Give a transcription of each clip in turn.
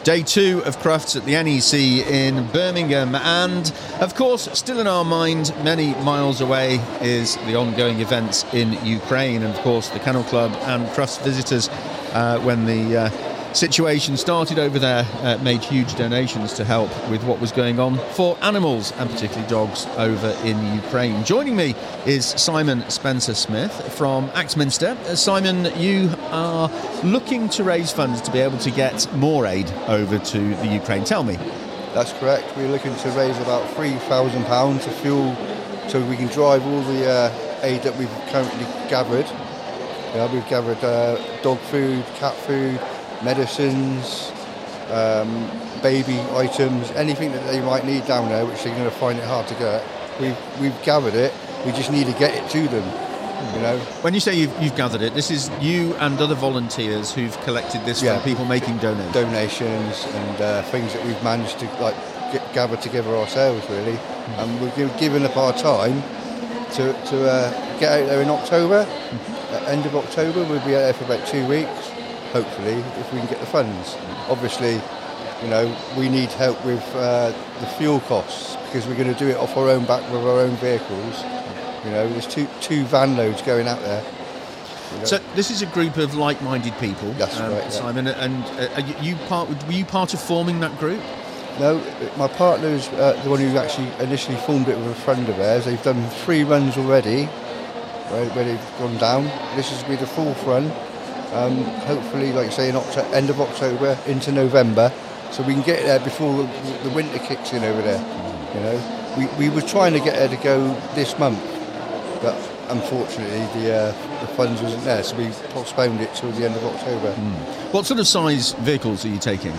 Day 2 of Crufts at the NEC in Birmingham, and of course still in our mind many miles away is the ongoing events in Ukraine, and of course the Kennel Club and Crufts visitors when the situation started over there made huge donations to help with what was going on for animals and particularly dogs over in Ukraine. Joining me is Simon Spencer-Smith from Axminster. Simon, you are looking to raise funds to be able to get more aid over to the Ukraine. Tell me. That's correct. We're looking to raise about £3,000 to fuel so we can drive all the aid that we've currently gathered. We've gathered dog food, cat food, medicines, baby items, anything that they might need down there, which they're going to find it hard to get. We've gathered it. We just need to get it to them. When you say you've gathered it, this is you and other volunteers who've collected this from people making donations and things that we've managed to gather together ourselves, really. And we've given up our time to get out there in October. At end of October, we'll be out there for about 2 weeks. Hopefully, if we can get the funds. Obviously, we need help with the fuel costs because we're going to do it off our own back with our own vehicles. There's two van loads going out there. So this is a group of like-minded people. That's right, Simon. And were you part of forming that group? No, my partner's the one who actually initially formed it with a friend of theirs. They've done 3 runs already, where they've gone down. This will be the 4th run. Hopefully, like I say, in end of October into November, so we can get there before the winter kicks in over there. We were trying to get her to go this month, but unfortunately the funds wasn't there, so we postponed it till the end of October. What sort of size vehicles are you taking?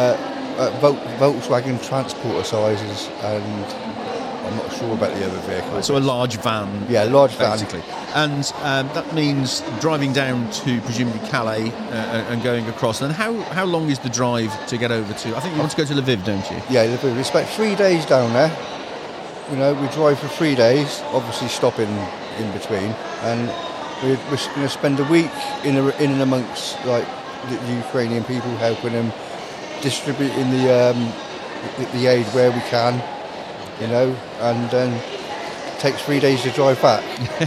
Volkswagen Transporter sizes, and I'm not sure about the other vehicle. So a large van. Yeah, large van. Basically. And that means driving down to presumably Calais and going across. And how long is the drive to get over to? I think you want to go to Lviv, don't you? Yeah, Lviv. It's about 3 days down there. We drive for 3 days, obviously stopping in between. And we're going to spend a week in and amongst like the Ukrainian people, helping them, distributing the aid where we can. And then takes 3 days to drive back.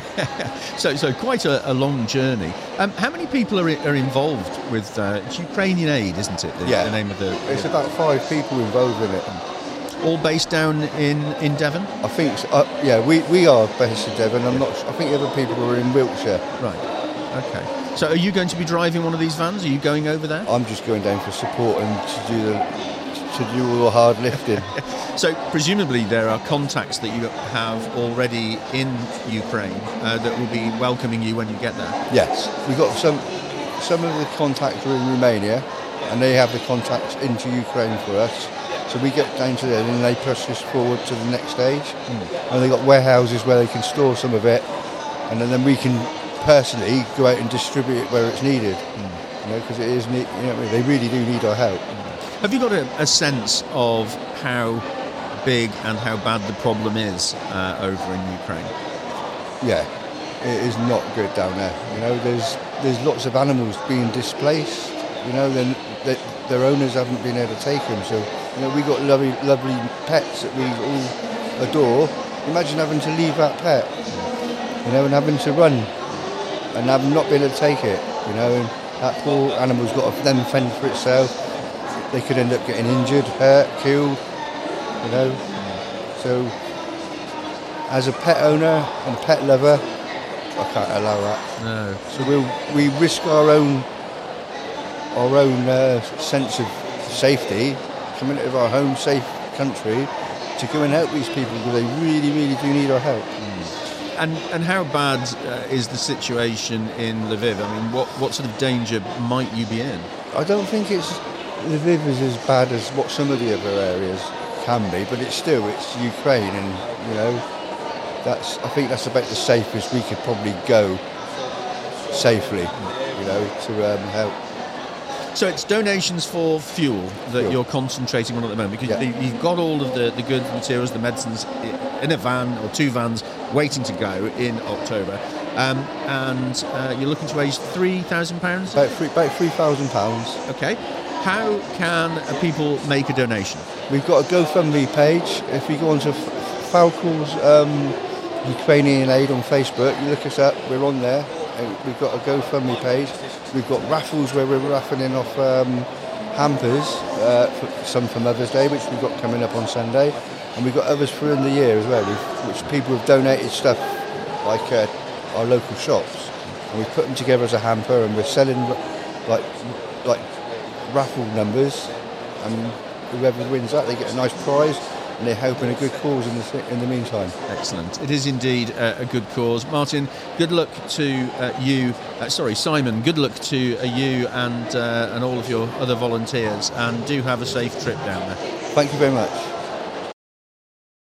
so quite a long journey. How many people are involved with it's Ukrainian Aid, isn't it? The name of the. It's about 5 people involved in it. All based down in Devon? I think. We are based in Devon. I think other people are in Wiltshire. Right. Okay. So are you going to be driving one of these vans? Are you going over there? I'm just going down for support and to do all the hard lifting. So presumably there are contacts that you have already in Ukraine that will be welcoming you when you get there. Yes, we've got some of the contacts are in Romania, and they have the contacts into Ukraine for us. So we get down to there, and they push us forward to the next stage. And they've got warehouses where they can store some of it, and then we can personally go out and distribute it where it's needed. Because it is, they really do need our help. Have you got a sense of how big and how bad the problem is over in Ukraine? Yeah, it is not good down there. There's lots of animals being displaced. Then their owners haven't been able to take them. So we got lovely pets that we all adore. Imagine having to leave that pet, and having to run and not being able to take it. And that poor animal's got to then fend for itself. They could end up getting injured, hurt, killed, So, as a pet owner and pet lover, I can't allow that. No. So we risk our own sense of safety, coming out of our home safe country, to go and help these people because they really, really do need our help. And how bad is the situation in Lviv? I mean, what sort of danger might you be in? I don't think Lviv is as bad as what some of the other areas can be, but it's Ukraine, and I think that's about the safest we could probably go safely, to help. So it's donations for fuel that you're concentrating on at the moment, because you've got all of the goods, materials, the medicines in a van or 2 vans waiting to go in October, and you're looking to raise £3,000? About £3,000. Okay. how can people make a donation? We've got a GoFundMe page. If you go onto Falcals Ukrainian Aid on Facebook, you look us up, we're on there. We've got a GoFundMe page. We've got raffles where we're raffling off hampers, some for Mother's Day, which we've got coming up on Sunday. And we've got others for in the year as well, which people have donated stuff like our local shops. And we've put them together as a hamper, and we're selling like raffle numbers, and whoever wins that, they get a nice prize, and they're helping a good cause in the meantime. Excellent. It is indeed a good cause. Martin, good luck to you. Simon, good luck to you and all of your other volunteers, and do have a safe trip down there. Thank you very much.